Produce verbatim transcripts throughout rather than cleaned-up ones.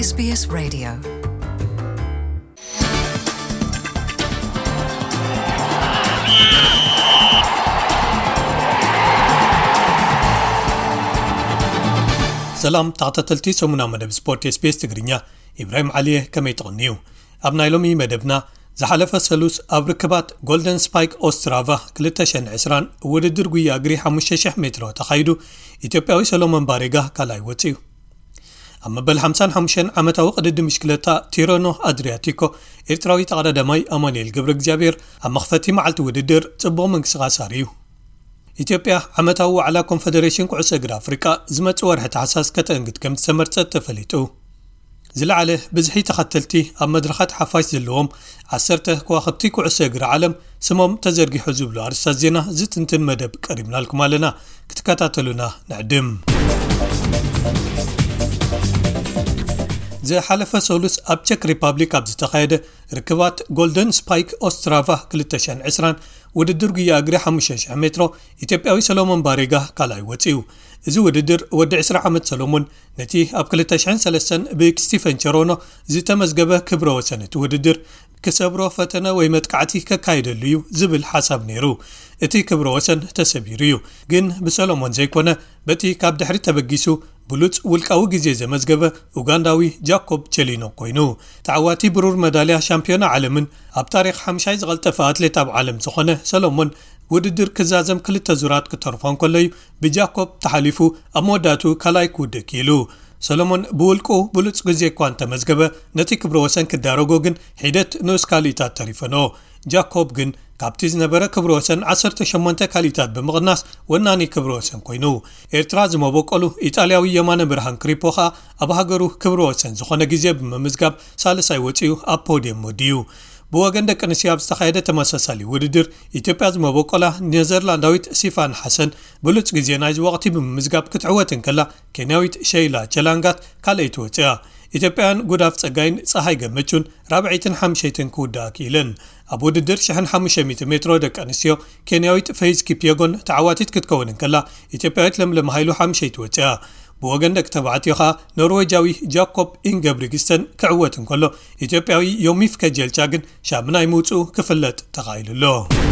ኤስ ቢ ኤስ Radio. ሰላም ተኸታተልቲ ሰሙና መደብ ስፖርት ኤስ ቢ ኤስ ትግርኛ ኢብራሂም ዓሊየ ከመይ ተቕኒዩ ኣብ ናይ ሎሚ መደብና ዝሓለፈ ሰሉስ ኣብ ርክባት ጎልደን ስፓይክ ኦስትራቫ ክልተ ሸሕን ዕስራን ውድድር ጉያ እግሪ ሓሙሽተ ሽሕ ሜትሮ ተኻይዱ ኢትዮጵያዊ ሰሎሞን ባሬጋ ካልኣይ ወፂኡ ኣብ መበል ሓምሳን ሓሙሽተን ዓመታዊ ቅድድም ብሽክለታ ቲሮኖ ኣድሪያቲኮ ኤርትራዊ ተቐዳዳማይ ኣማኑኤል ገብረ እግዚአብሔር ኣብ መኽፈቲ መዓልቲ ውድድር ጽቡቕ ምንቅስቓስ ኣርዩ ኢትዮጵያ ዓመታዊ ዋዕላ ኮንፌደሬሽን ኩዕሶ እግሪ ኣፍሪቃ ዝመጽእ ወርሒ ታሕሳስ ከተንግድ ከም ዝተመርጸት ተፈሊጡ ዝለዓለ ብዝሒ ተኸተልቲ ኣብ መድረኻት ሓፋሽ ዘለዎም ዓሰርተ ከዋኽብቲ ኩዕሶ እግሪ ዓለም ስሞም ተዘርጊሑ ዝብሉ ኣርስታት ዜና ዝትንትን መደብ ቀሪብናልኩም ኣለና ክትከታተሉና ንዕድም ዝሓለፈ ሰሉስ ኣብ ቼክ ሪፐብሊክ ኣብ ዝተኻየደ ርክባት ጎልደን ስፓይክ ኦስትራቫ ክልተ ሸሕን ዕስራን ውድድር ጉያ እግሪ ሓሙሽተ ሽሕ ሜትሮ ኢትዮጵያዊ ሰሎሞን ባሬጋ ካልኣይ ወፂኡ እዚ ውድድር ወዲ ዕስራ ዓመት ሰሎሞን ነቲ ኣብ ክልተ ሽሕን ሰለስተን ብስቲፈን ቸሮኖ ዝተመዝገበ ክብረ ወሰን እቲ ውድድር ክሰብሮ ፈተነ ወይ መጥቃዕቲ ከካይደሉ እዩ ዝብል ሓሳብ ነይሩ እቲ ክብረ ወሰን ተሰቢሩ እዩ ግን ብሰሎሞን ዘይኮነ በቲ ካብ ድሕሪ ተበጊሱ ብሉጽ ውልቃዊ ግዜ ዘመዝገበ ኡጋንዳዊ ጃኮብ ቸሊኖ ኮይኑ ተዓዋቲ ብሩር መዳልያ ሻምፒዮና ዓለምን ኣብ ታሪኽ ሓምሻይ ዝቐልጠፈ ኣትሌት ኣብ ዓለም ዝኾነ ሰሎሞን ውድድር ክዛዘም ክልተ ዙራት ክተርፎን ከለዩ ብጃኮብ ተሓሊፉ ኣብ መወዳቱ ካልኣይ ክውድቅ ኢሉ ሰሎሞን ብውልቁ ብሉጽ ግዜ እኳ እንተመዝገበ ነቲ ክብረ ወሰን ክዳረጎ ግን ሒደት ንኡስ ካሊታት ተሪፈኖ ጃኮብ ግን ካብቲ ዝነበረ ክብረ ወሰን ዓሰርተ ሸሞንተ ካሊታት ብምቕናስ ወናኒ ክብረ ወሰን ኮይኑ ኤርትራ ዝመበቀሉ ኢጣልያዊ የማነ ብርሃን ክሪፖኻ ኣብ ሃገሩ ክብረ ወሰን ዝኾነ ግዜ ብምምዝጋብ ሳልሳይ ወፂኡ ኣብ ፖዲየም ወዲዩ ብወገን ደቂ ኣንስትዮ ኣብ ዝተኻየደ ተመሳሳሊ ውድድር ኢትዮጵያ ዝመበቀላ ኔዘርላንዳዊት ሲፋን ሓሰን ብሉጽ ግዜ ናይዚ ወቕቲ ብምምዝጋብ ክትዕወት እንከላ ኬንያዊት ሸይላ ቸላንጋት ካልአይቲ ወፂኣ ኢትዮጵያን ጉዳፍ ጸጋይን ፀሓይ ገመቹን ራብዒትን ሓምሸይትን ክውዳእ ክኢለን ኣብ ውድድር ሽሕ ሓሙሽተ ሚእቲ ሜትሮ ደቂ ኣንስትዮ ኬንያዊት ፌይዝ ኪፕየጎን ተዓዋቲት ክትከውን እንከላ ኢትዮጵያዊት ለምለም ሃይሉ ሓምሸይቲ ወፂኣ ብወገን ደቂ ተባዕትዮ ኸኣ ኖርዌጃዊ ጃኮብ ኢንገብሪግስተን ክዕወት እንከሎ ኢትዮጵያዊ ዮሚፍ ከጀልቻ ግን ሻምናይ ምውፅኡ ክፍለጥ ተኻኢሉሎ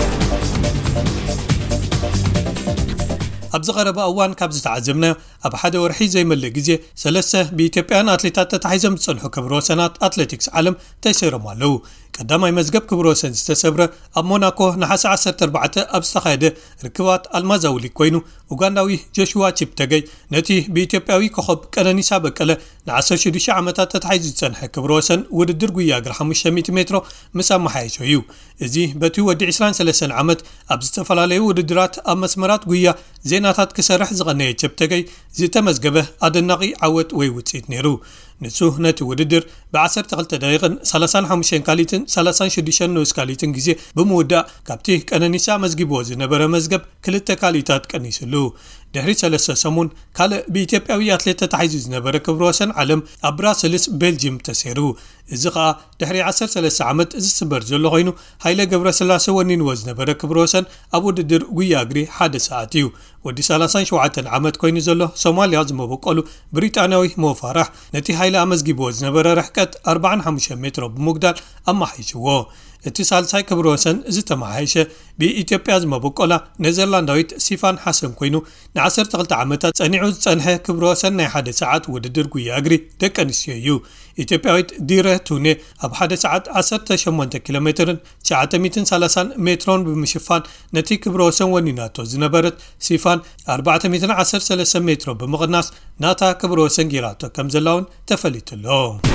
ኣብ ዝቐረበ እዋን ካብ ዝተዓዘብናዮ ኣብ ሓደ ወርሒ ዘይመልእ ግዜ ሰለስተ ብኢትዮጵያን ኣትሌታት ተታሒዞም ዝጸንሑ ክብረ ወሰናት ኣትሌቲክስ ዓለም ተሰይሮም ኣለዉ ቀዳማይ መዝገብ ክብረ ወሰን ዝተሰብረ ኣብ ሞናኮ ናሓሰ ዓሰርተ ኣርባዕተ ኣብ ዝተኻየደ ርክባት ኣልማዛውሊ ኮይኑ ኡጋንዳዊ ጆሹዋ ቺፕተገይ ነቲ ብኢትዮጵያዊ ኮኸብ ቀነኒሳ በቀለ ንዓሰርተ ሽዱሽተ ዓመታት ተታሒዙ ዝጸንሐ ክብረ ወሰን ውድድር ጉያ እግሪ ሓሙሽተ ሚእቲ ሜትሮ ምስ ኣመሓየሾ እዩ እዚ በቲ ወዲ ዕስራን ሰለስተን ዓመት ኣብ ዝተፈላለዩ ውድድራት ኣብ መስመራት ጉያ ዜናታት ክሰርሕ ዝቐነየ ቺፕተገይ ዝተመዝገበ ኣደናቂ ዓወት ወይ ውፅኢት ነይሩ ንሱ ነቲ ውድድር ብዓሰርተ ክልተ ደቂቕን ሰላሳን ሓሙሽተን ካሊትን ሰላሳን ሽዱሽተን ንኡስ ካሊትን ግዜ ብምውዳእ ካብቲ ቀነኒሳ መዝጊብዎ ዝነበረ መዝገብ ክልተ ካሊታት ቀኒሱሉ ድሕሪ ሰለስተ ሰሙን ካልእ ብኢትዮጵያዊ ኣትሌት ተታሒዙ ዝነበረ ክብረ ወሰን ዓለም ኣብ ብራስልስ ቤልጅየም ተሰይሩ እዚ ኸኣ ድሕሪ ዓሰርተ ሰለስተ ዓመት ዝስበር ዘሎ ኮይኑ ሃይለ ገብረስላሴ ወኒንዎ ዝነበረ ክብረ ወሰን ኣብ ውድድር ጉያ እግሪ ሓደ ሰዓት እዩ ወዲ ሰላሳን ሸውዓተ ዓመት ኮይኑ ዘሎ ሶማልያ ዝመበቀሉ ብሪጣንያዊ ሞፋራህ ነቲ ሃይለ ኣመዝጊብዎ ዝነበረ ርሕቀት ኣርባዓን ሓሙሽተን ሜትሮ ብምጉዳል ኣመሓይሽዎ እቲ ሳልሳይ ክብረ ወሰን ዝተመሓየሸ ብኢትዮጵያ ዝመበቀላ ኔዘርላንዳዊት ሲፋን ሓሰን ኮይኑ ንዓሰርተ ክልተ ዓመታት ጸኒዑ ዝጸንሐ ክብረ ወሰን ናይ ሓደ ሰዓት ውድድር ጉያ እግሪ ደቂ ኣንስትዮ እዩ ኢትዮጵያዊት ዲረ ቱኔ ኣብ ሓደ ሰዓት ዓሰርተ ሸሞንተ ኪሎ ሜትርን ትሽዓተ ሚእትን ሰላሳን ሜትሮን ብምሽፋን ነቲ ክብረ ወሰን ወኒናቶ ዝነበረት ሲፋን ኣርባዕተ ሚእትን ዓሰርተ ሰለስተ ሜትሮ ብምቕናስ ናታ ክብረ ወሰን ጌራቶ ከም ዘላውን ተፈሊጡሎ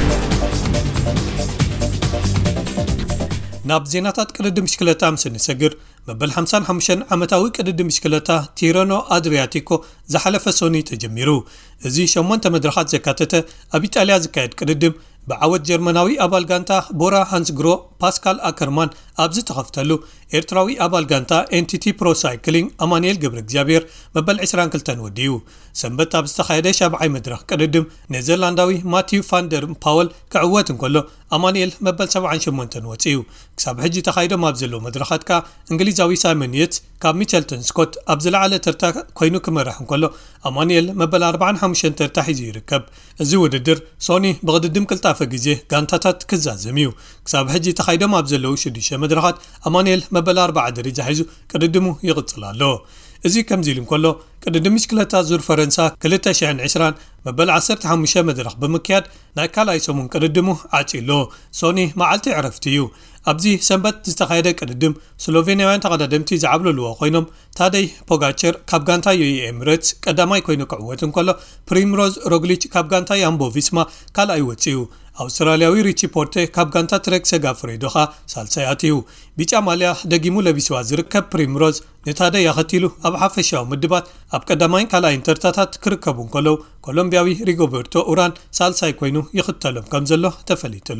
ናብ ዜናታት ቅድድም ብሽክለታ ምስ ንሰግር መበል ሓምሳን ሓሙሽተን ዓመታዊ ቅድድም ብሽክለታ ቲሮኖ ኣድሪያቲኮ ዝሓለፈ ሰኒ ተጀሚሩ እዚ ሸሞንተ መድረኻት ዘካተተ ኣብ ኢጣልያ ዝካየድ ቅድድም ብዓወት ጀርመናዊ ኣባል ጋንታ ቦራ ሃንስግሮ ፓስካል አከርማን ኣብዚ ተኸፍተሉ ኤርትራዊ ኣባል ጋንታ ኤንቲቲ ፕሮ ሳይክሊንግ ኣማኑኤል ገብረ እግዚአብሔር መበል عشرين وثلاثين ወዲዩ ሰንበት ኣብ ዝተኻየደ ሻብዓይ መድረኽ ቅድድም ኔዘርላንዳዊ ማቲው ፋንደር ፓወል ክዕወት እንከሎ ኣማኑኤል መበል ሰብዓን ሸሞንተን ወፂኡ ክሳብ ሕጂ ተኻይዶም ኣብ ዘሎ መድረኻት ከ እንግሊዛዊ ሳይመን የትስ ካብ ሚቸልተን ስኮት ኣብ ዝለዓለ ተርታ ኮይኑ ክመርሕ እንከሎ ኣማኑኤል መበል ኣርባዓን ሓሙሽተን ተርታ ሒዙ ይርከብ እዚ ውድድር ሶኒ ብቅድድም ቅልጣፈ ግዜ ጋንታታት ክዛዘም እዩ ክሳብ ሕጂ ተኻይዶም ኣብ ዘለው ሽዱሽተ መድረኻት ኣማኑኤል መበል ኣርባዓ ደረጃ ሒዙ ቅድድሙ ይቕፅል ኣሎ እዚ ከምዚ ኢሉ እንከሎ ቅድድም ብሽክለታ ዙር ፈረንሳ ሁለት ሺህ وعشرين መበል ዓሰርተ ሓሙሽተ መድረኽ ብምክያድ ናይ ካልኣይ ሰሙን ቅድድሙ ዓጪሎ ሶኒ መዓልቲ ዕረፍቲ እዩ ኣብዚ ሰንበት ዝተኻየደ ቅድድም ስሎቬንያውያን ተቐዳደምቲ ዝዓብልልዎ ኮይኖም ታደይ ፖጋቸር ካብ ጋንታ ዩኤኢ ኤሚሬትስ ቀዳማይ ኮይኑ ክዕወት እንከሎ ፕሪምሮዝ ሮግሊች ካብ ጋንታ ያምቦ ቪስማ ካልኣይ ወፂኡ ኣውስትራልያዊ ሪቺ ፖርቴ ካብ ጋንታ ትሬክ ሰጋፍሬዶኻ ሳልሳይ ኣትዩ ቢጫ ማልያ ደጊሙ ለቢስዋ ዝርከብ ፕሪምሮዝ ነታደይ ያኸቲሉ ኣብ ሓፈሻዊ ምድባት ኣብ ቀዳማይን ካልኣይን ተርታታት ክርከቡ እንከለው ኮሎምቢያዊ ሪጎበርቶ ኡራን ሳልሳይ ኮይኑ ይኽተሎም ከም ዘሎ ተፈሊጡሎ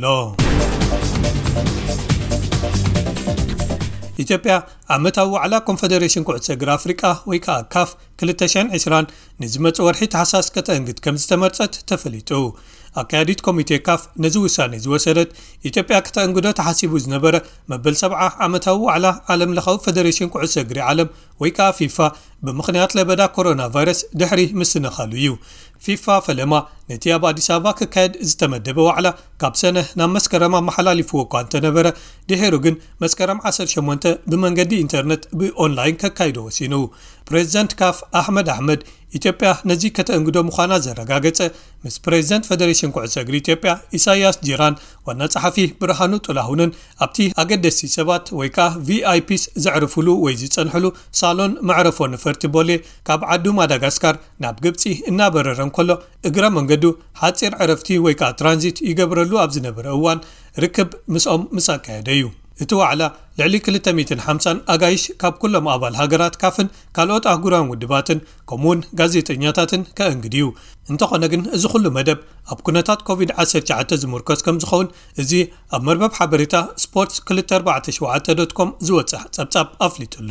ኢትዮጵያ ዓመታዊ ዋዕላ ኮንፌደሬሽን ኩዕሶ እግሪ ኣፍሪቃ ወይ ከዓ ካፍ ሁለት ሺህ وعشرين ንዝመጽእ ወርሒ ተሓሳስ ከተእንግድ ከም ዝተመርጸት ተፈሊጡ ኣካያዲት ኮሚቴ ካፍ ነዚ ውሳኔ ዝወሰደት ኢትዮጵያ ከተእንግዶ ተሓሲቡ ዝነበረ መበል ሰብዓ ዓመታዊ ዋዕላ ዓለም ለኻዊ ፌደሬሽን ኩዕሶ እግሪ ዓለም ወይ ከዓ ፊፋ ብምኽንያት ለበዳ ኮሮና ቫይረስ ድሕሪ ምስትንኻሉ እዩ ፊፋ ፈለማ ነቲ ኣብ ኣዲስ ኣበባ ክካየድ ዝተመደበ ዋዕላ ካብ ሰነ ናብ መስከረም መሓላሊፍዎ እኳ እንተነበረ ድሕሩ ግን መስከረም ዓሰርተ ሸሞንተ ብመንገዲ ኢንተርኔት ብኦንላይን ከካይዶ ወሲኑ ፕሬዚደንት ካፍ ኣሕመድ ኣሕመድ ኢትዮጵያ ነዚ ከተእንግዶ ምዃና ዘረጋገጸ ምስ ፕሬዚደንት ፌደሬሽን ኩዕሶ እግሪ ኢትዮጵያ ኢሳያስ ጂራን ዋና ጸሓፊ ብርሃኑ ጥላሁንን ኣብቲ ኣገደስቲ ሰባት ወይ ከዓ ቪአይፒስ ዘዕርፍሉ ወይ ዝጸንሕሉ ሳሎን መዕረፎ ነፈርቲ ቦሌ ካብ ዓዱ ማዳጋስካር ናብ ግብፂ እናበረረ እንከሎ እግረ መንገዱ ሓፂር ዕረፍቲ ወይ ከዓ ትራንዚት ይገብረሉ ኣብ ዝነበረ እዋን ርክብ ምስኦም ምስ ኣካየደ እዩ እቲ ዋዕላ ልዕሊ ክልተ ሚእቲ ሓምሳ ኣጋይሽ ካብ ኩሎም ኣባል ሃገራት ካፍን ካልኦት ኣህጉራን ውድባትን ከምኡውን ጋዜጠኛታትን ከእንግድዩ እንተኾነ ግን እዚ ኩሉ መደብ ኣብ ኩነታት ኮቪድ ዓሰርተ ትሸዓተ ዝምርኮስ ከም ዝኸውን እዚ ኣብ መርበብ ሓበሬታ ስፖርትስ ክልተ ኣርባዕተ ሸውዓተ ዶት ኮም ዝወፅሕ ጸብጻብ ኣፍሊጡሎ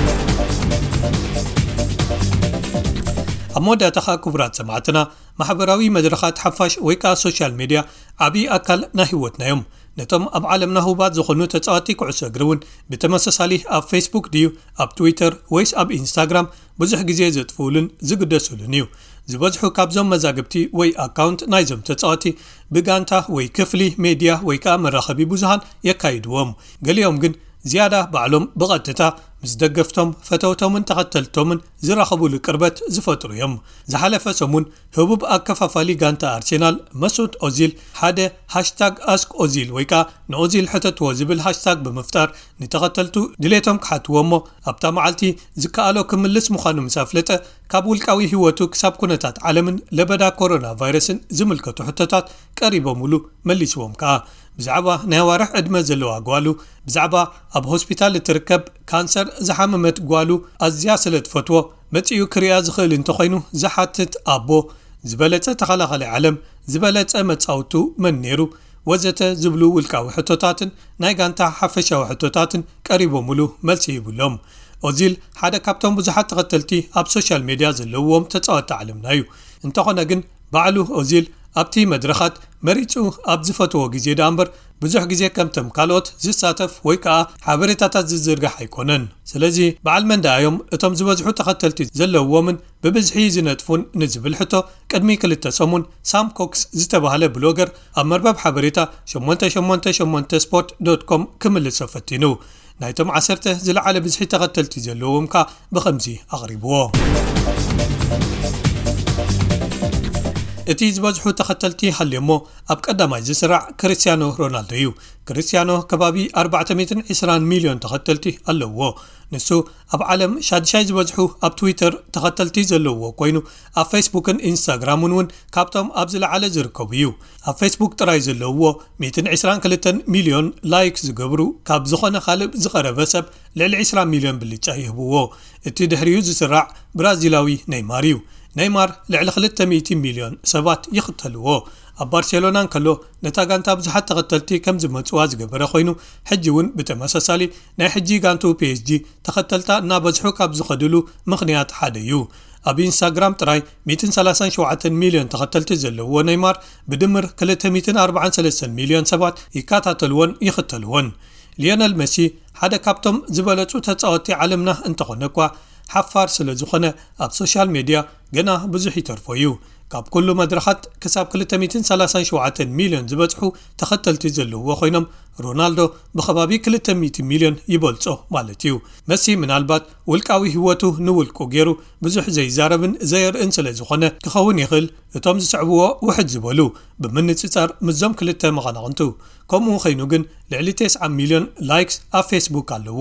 ኣብ መወዳእታ ክቡራት ሰማዕትና ማሕበራዊ መድረኻት ሓፋሽ ወይ ከዓ ሶሻል ሚድያ ዓብዪ ኣካል ናይ ህይወትና እዮም ነቶም ኣብ ዓለምና ህቡባት ዝኾኑ ተጻዋቲ ኩዕሶ እግሪ እውን ብተመሳሳሊ ኣብ ፌስቡክ ድዩ ኣብ ትዊተር ወይስ ኣብ ኢንስታግራም ብዙሕ ግዜ ዘጥፍኡልን ዝግደሱልን እዩ ዝበዝሑ ካብዞም መዛግብቲ ወይ ኣካውንት ናይዞም ተጻዋቲ ብጋንታ ወይ ክፍሊ ሜድያ ወይ ከዓ መራኸቢ ብዙሃን የካይድዎም ገሊኦም ግን ዝያዳ ባዕሎም ብቐጥታ ምስ ደገፍቶም ፈተውቶምን ተኸተልቶምን ዝራኸቡሉ ቅርበት ዝፈጥሩ እዮም ዝሓለፈ ሰሙን ህቡብ ኣከፋፋሊ ጋንታ ኣርሴናል መስዑድ ኦዚል ሓደ ሃሽታግ ኣስክ ኦዚል ወይ ከዓ ንኦዚል ሕተትዎ ዝብል ሃሽታግ ብምፍጣር ንተኸተልቱ ድሌቶም ክሓትዎ እሞ ኣብታ መዓልቲ ዝከኣሎ ክምልስ ምዃኑ ምስ ኣፍለጠ ካብ ውልቃዊ ህይወቱ ክሳብ ኩነታት ዓለምን ለበዳ ኮሮና ቫይረስን ዝምልከቱ ሕቶታት ቀሪቦምሉ መሊስዎም ከዓ ብዛዕባ ናይ ኣዋርሕ ዕድመ ዘለዋ ጓሉ ብዛዕባ ኣብ ሆስፒታል እትርከብ ካንሰር ዝሓመመት ጓሉ ኣዝያ ስለ ትፈትዎ መፂኡ ክርያ ዝኽእል እንተኾይኑ ዝሓትት ኣቦ ዝበለጸ ተኸላኸሊ ዓለም ዝበለጸ መጻውቱ መን ነይሩ ወዘተ ዝብሉ ውልቃዊ ሕቶታትን ናይ ጋንታ ሓፈሻዊ ሕቶታትን ቀሪቦምሉ መልሲ ይብሎም ኦዚል ሓደ ካብቶም ብዙሓት ተኸተልቲ ኣብ ሶሻል ሚድያ ዘለውዎም ተጻዋቲ ዓለምና እዩ እንተኾነ ግን ባዕሉ ኦዚል ኣብቲ መድረኻት መሪጹ ኣብ ዝፈትዎ ግዜ ዳእምበር ብዙሕ ግዜ ከምቶም ካልኦት ዝሳተፍ ወይ ከዓ ሓበሬታታት ዝዝርጋሕ ኣይኮነን ስለዚ በዓል መንዳዮም እቶም ዝበዝሑ ተኸተልቲ ዘለውዎምን ብብዝሒ ዝነጥፉን ንዝብል ሕቶ ቅድሚ ክልተ ሰሙን ሳም ኮክስ ዝተባሃለ ብሎገር ኣብ መርበብ ሓበሬታ ሸሞንተ ሸሞንተ ሸሞንተ ስፖርት ዶት ኮም ክምልሶ ፈቲኑ ናይቶም ዓሰርተ ዝለዓለ ብዝሒ ተኸተልቲ ዘለዎም ከ ብኸምዚ ኣቕሪብዎ እቲ ዝበዝሑ ተኸተልቲ ሃልዮሞ ኣብ ቀዳማይ ዝስራዕ ክርስቲያኖ ሮናልዶ እዩ ክርስቲያኖ ከባቢ ኣርባዕተ ሚእቲ ዒስራን ሚልዮን ተኸተልቲ ኣለዎ ንሱ ኣብ ዓለም ሻድሻይ ዝበዝሑ ኣብ ትዊተር ተኸተልቲ ዘለዎ ኮይኑ ኣብ ፌስቡክን ኢንስታግራምን እውን ካብቶም ኣብ ዝለዓለ ዝርከቡ እዩ ኣብ ፌስቡክ ጥራይ ዘለዎ ሚእቲ ዒስራን ክልተ ሚልዮን ላይክ ዝገብሩ ካብ ዝኾነ ካልእ ዝቐረበ ሰብ ልዕሊ ዒስራን ሚልዮን ብልጫ ይህብዎ እቲ ድሕሪኡ ዝስራዕ ብራዚላዊ ኔይማር እዩ ኔይማር ልዕሊ ክልተ ሚእቲ ሚልዮን ሰባት ይኽተልዎ ኣብ ባርሴሎናን ከሎ ነታ ጋንታ ብዙሓት ተኸተልቲ ከም ዝመጽዋ ዝገበረ ኮይኑ ሕጂ እውን ብተመሳሳሊ ናይ ሕጂ ጋንቱ ፒኤስጂ ተኸተልታ እናበዝሑ ካብ ዝኸድሉ ምኽንያት ሓደ እዩ ኣብ ኢንስታግራም ጥራይ መቶ ሰላሳ ሸውዓተ ሚልዮን ተኸተልቲ ዘለዎ ኔይማር ብድምር ክልተ መቶ ኣርባዕን ሰለስተ ሚልዮን ሰባት ይከታተልዎን ይኽተልዎን ሊዮነል መሲ ሓደ ካብቶም ዝበለጹ ተጻወትቲ ዓለምና እንተኾነ እኳ ሓፋር ስለ ዝኾነ ኣብ ሶሻል ሚድያ ገና ብዙሕ ይተርፎ እዩ ካብ ኩሉ መድረኻት ክሳብ ክልተ መቶ ሰላሳ ሸውዓተ ሚልዮን ዝበጽሑ ተኸተልቲ ዘለዎ ኮይኖም ሮናልዶ ብኸባቢ ክልተ መቶ ሚልዮን ይበልጾ ማለት እዩ መሲ ምናልባት ውልቃዊ ህይወቱ ንውልቁ ገይሩ ብዙሕ ዘይዛረብን ዘየርእን ስለ ዝኾነ ክኸውን ይኽእል እቶም ዝስዕብዎ ውሕድ ዝበሉ ብምንጽጻር ምዞም ክልተ መቐናቕንቱ ከምኡ ኸይኑ ግን ልዕሊ ተስዓተ ሚልዮን ላይክስ ኣብ ፌስቡክ ኣለዎ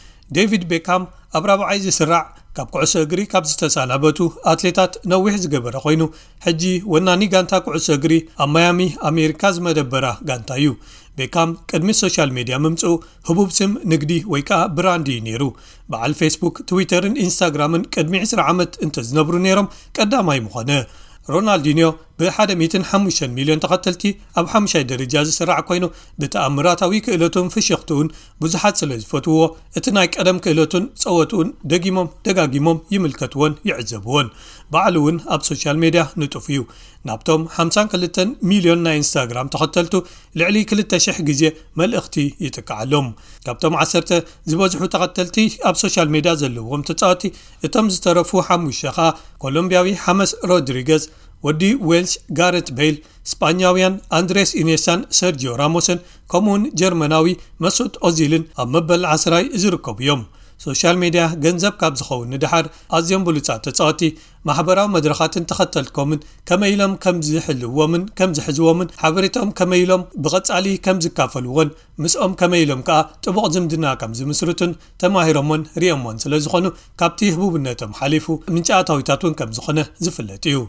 ዴቪድ ቤካም ኣብ ራብዓይ ዝስራዕ ካብ ኩዕሶ እግሪ ካብ ዝተሳናበቱ ኣትሌታት ነዊሕ ዝገበረ ኮይኑ ሕጂ ወናኒ ጋንታ ኩዕሶ እግሪ ኣብ ማያሚ ኣሜሪካ ዝመደበራ ጋንታ እዩ ቤካም ቅድሚ ሶሻል ሚድያ ምምጽኡ ህቡብ ስም ንግዲ ወይ ከዓ ብራንዲ ነይሩ በዓል ፌስቡክ ትዊተርን ኢንስታግራምን ቅድሚ عشرة ዓመት እንተዝነብሩ ነይሮም ቀዳማይ ምኾነ ሮናልዲኒዮ ብ100 ሓሙሽተ ሚልዮን ተኸተልቲ ኣብ ሓሙሻይ ደረጃ ዝስራዕ ኮይኑ ብተኣምራታዊ ክእለቱን ፍሽኽቱን ብዙሓት ስለ ዝፈትዎ እቲ ናይ ቀደም ክእለቱን ጸወቱን ደጊሞም ደጋጊሞም ይምልከትዎን ይዕዘብዎን በዓሉ እውን ኣብ ሶሻል ሚድያ ንጡፍ እዩ ናብቶም ሓምሳ ወክልተ ሚልዮን ናይ ኢንስታግራም ተኸተልቱ ልዕሊ ክልተ ሽሕ ግዜ መልእኽቲ ይጥቃዓሎም ካብቶም ዓሰርተ ዝበዝሑ ተኸተልቲ ኣብ ሶሻል ሚድያ ዘለዎም ተጻወቲ እቶም ዝተረፉ ሓሙሽተ ኸ ኮሎምቢያዊ ሓመስ ሮድሪገዝ ወዲ ዌልሽ ጋሬት ቤይል ስፓኛውያን አንድሬስ ኢኔሳን ሰርጂዮ ራሞስን ከምኡን ጀርመናዊ መስዑድ ኦዚልን ኣብ መበል ዓስራይ ዝርከቡ እዮም ሶሻል ሚድያ ገንዘብ ካብ ዝኸውን ንድሓር ኣዝዮም ብሉጻት ተጻወቲ ማሕበራዊ መድረኻትን ተኸተልትኮምን ከመኢሎም ከም ዝሕልዎምን ከም ዝሕዝዎምን ሓበሬቶም ከመኢሎም ብቐጻሊ ከም ዝካፈልዎን ምስኦም ከመኢሎም ከዓ ጥቡቕ ዝምድና ከም ዝምስርቱን ተማሂሮምን ሪኦሞን ስለ ዝኾኑ ካብቲ ህቡብነቶም ሓሊፉ ምንጫታዊታቱን ከም ዝኾነ ዝፍለጥ እዩ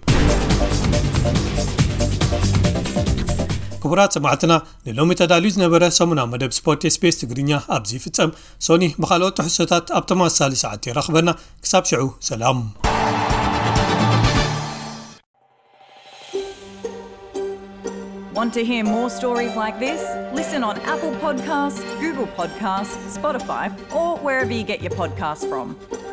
ክቡራት ሰማዕትና ንሎሚ ተዳልዩ ዝነበረ ሰሙናዊ መደብ ስፖርት ኤስቢኤስ ትግርኛ ኣብዚ ፍጸም ሶኒ ብኻልኦት ትሕዝቶታት ኣብ ተመሳሳሊ ሰዓት ይረኽበና ክሳብ ሽዑ ሰላም Want to hear more stories like this? Listen on Apple Podcasts, Google Podcasts, Spotify, or wherever you get your podcasts from.